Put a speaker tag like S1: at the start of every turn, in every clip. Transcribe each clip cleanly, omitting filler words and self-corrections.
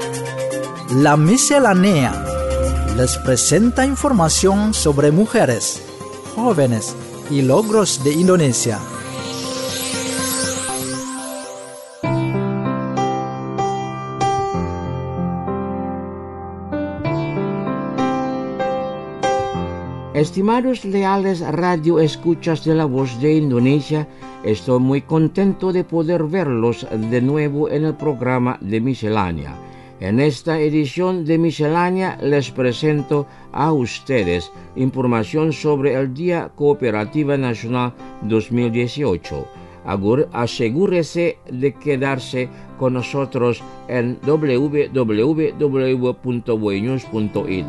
S1: La Miscelánea les presenta información sobre mujeres, jóvenes y logros de Indonesia.
S2: Estimados leales radio escuchas de la Voz de Indonesia, estoy muy contento de poder verlos de nuevo en el programa de Miscelánea. En esta edición de Miscelánea les presento a ustedes información sobre el Día Cooperativa Nacional 2018. Asegúrese de quedarse con nosotros en www.voinews.it.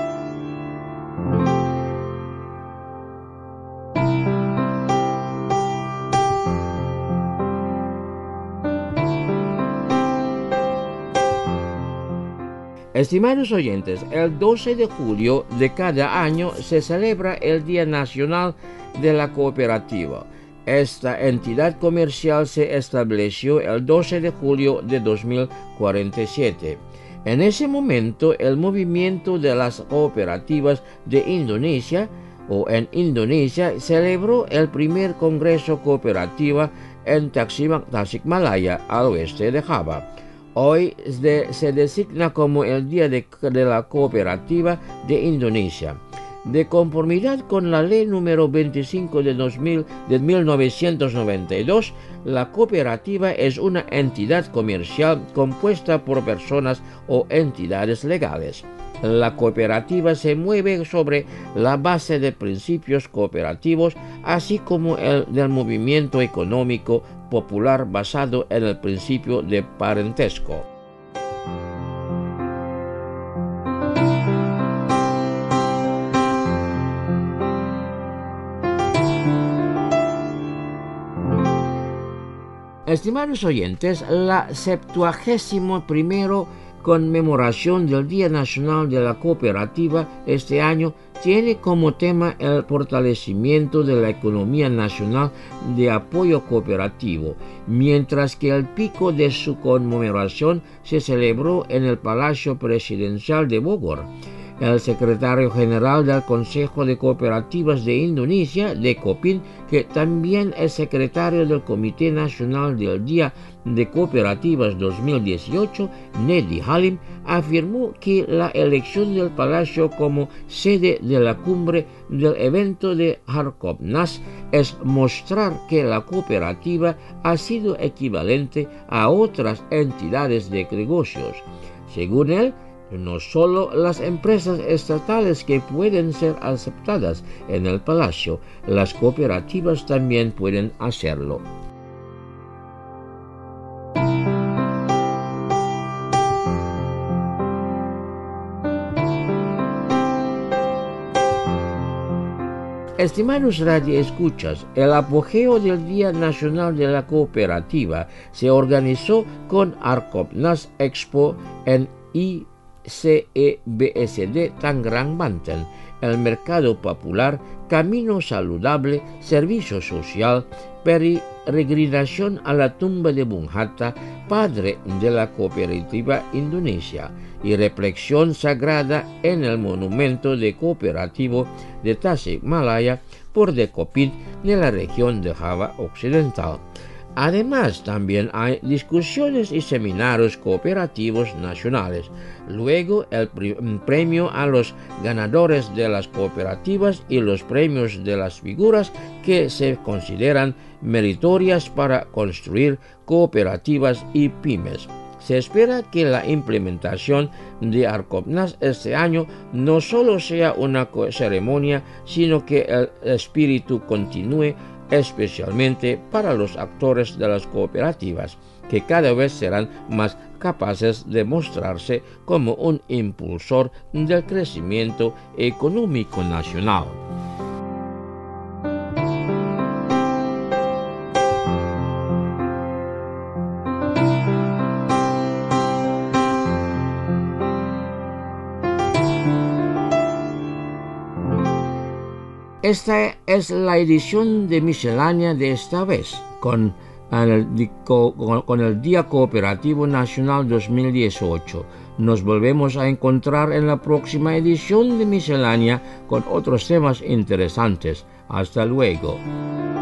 S2: Estimados oyentes, el 12 de julio de cada año se celebra el Día Nacional de la Cooperativa. Esta entidad comercial se estableció el 12 de julio de 2047. En ese momento, el movimiento de las cooperativas de Indonesia, o en Indonesia, celebró el primer Congreso Cooperativa en Tasikmalaya, al oeste de Java. Hoy se designa como el Día de la Cooperativa de Indonesia. De conformidad con la Ley número 25 de 1992, la cooperativa es una entidad comercial compuesta por personas o entidades legales. La cooperativa se mueve sobre la base de principios cooperativos, así como el del movimiento económico popular basado en el principio de parentesco. Estimados oyentes, la 71ª conmemoración del Día Nacional de la Cooperativa este año tiene como tema el fortalecimiento de la economía nacional de apoyo cooperativo, mientras que el pico de su conmemoración se celebró en el Palacio Presidencial de Bogor. El secretario general del Consejo de Cooperativas de Indonesia, de COPIN, que también es secretario del Comité Nacional del Día de Cooperativas 2018, Nedi Halim, afirmó que la elección del Palacio como sede de la cumbre del evento de Harkopnas es mostrar que la cooperativa ha sido equivalente a otras entidades de negocios. Según él, no solo las empresas estatales que pueden ser aceptadas en el Palacio, las cooperativas también pueden hacerlo. Estimados radioescuchas, el apogeo del Día Nacional de la Cooperativa se organizó con Harkopnas Expo en ICEBSD Tangerang, Banten, el Mercado Popular, Camino Saludable, Servicio Social, peregrinación a la tumba de Bung Hatta, padre de la cooperativa Indonesia, y reflexión sagrada en el monumento de cooperativo de Tasikmalaya por Decopin de la región de Java Occidental. Además, también hay discusiones y seminarios cooperativos nacionales. Luego, el premio a los ganadores de las cooperativas y los premios de las figuras que se consideran meritorias para construir cooperativas y pymes. Se espera que la implementación de Harkopnas este año no solo sea una ceremonia, sino que el espíritu continúe, especialmente para los actores de las cooperativas, que cada vez serán más capaces de mostrarse como un impulsor del crecimiento económico nacional. Esta es la edición de Miscelánea de esta vez, con con el Día Cooperativo Nacional 2018. Nos volvemos a encontrar en la próxima edición de Miscelánea con otros temas interesantes. Hasta luego.